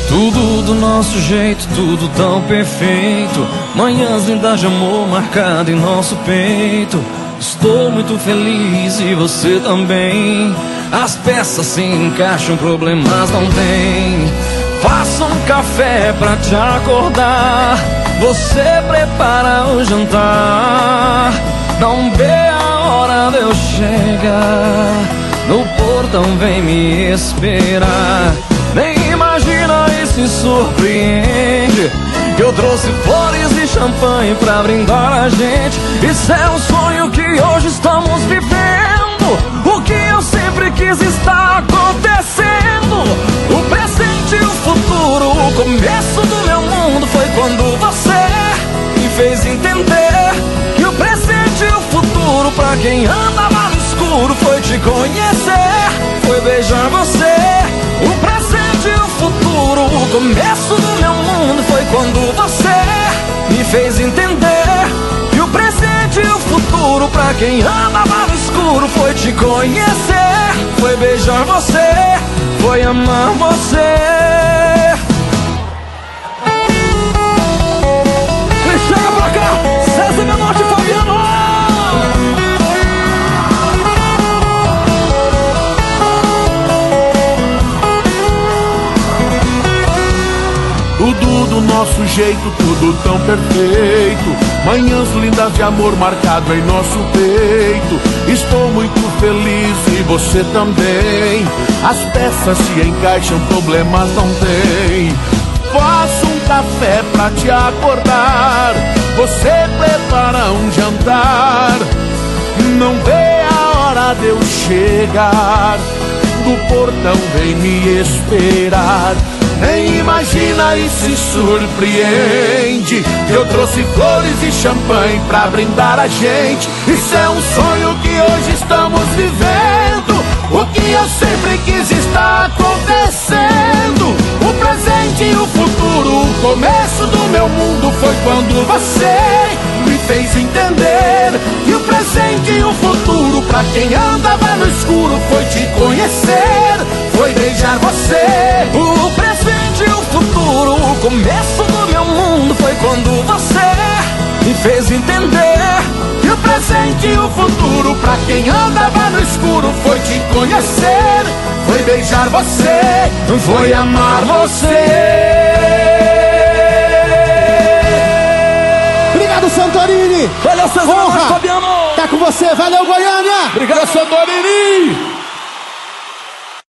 Tudo do nosso jeito, tudo tão perfeito. Manhãs lindas de amor marcado em nosso peito. Estou muito feliz e você também. As peças se encaixam, problemas não tem. Faça um café pra te acordar. Você prepara o jantar. Não vê a hora de eu chegar. No portão vem me esperar. Nem imagina e se surpreende que eu trouxe flores e champanhe pra brindar a gente. Isso é um sonho que hoje estamos vivendo. O que eu sempre quis está acontecendo. O presente e o futuro, o começo do meu mundo foi quando você me fez entender que o presente e o futuro pra quem andava no escuro foi te conhecer, foi beijar você. O presente e o futuro, o começo do meu mundo foi quando você me fez entender que o presente e o futuro pra quem andava no escuro foi te conhecer, foi beijar você, foi amar você. Chega pra cá, César Menotti, Fabiano. Tudo do nosso jeito, tudo tão perfeito. Manhãs lindas de amor marcado em nosso peito. Estou muito feliz e você também. As peças se encaixam, problemas não tem. Faço um café pra te acordar. Você prepara um jantar. Não vê a hora de eu chegar. Do portão vem me esperar. Nem imagina e se surpreende que eu trouxe flores e champanhe pra brindar a gente. Isso é um sonho que hoje estamos vivendo. O que eu sempre quis está acontecendo. O presente e o futuro, o começo do meu mundo foi quando você me fez entender que o presente e o futuro pra quem andava no escuro foi te conhecer, foi beijar você. O presente e o futuro, o começo do meu mundo foi quando você me fez entender que o presente e o futuro pra quem andava no escuro foi te conhecer, foi beijar você, foi amar você. Obrigado, Santorini. Valeu, César, Fabiano. Tá com você, valeu, Goiânia. Obrigado, Santorini.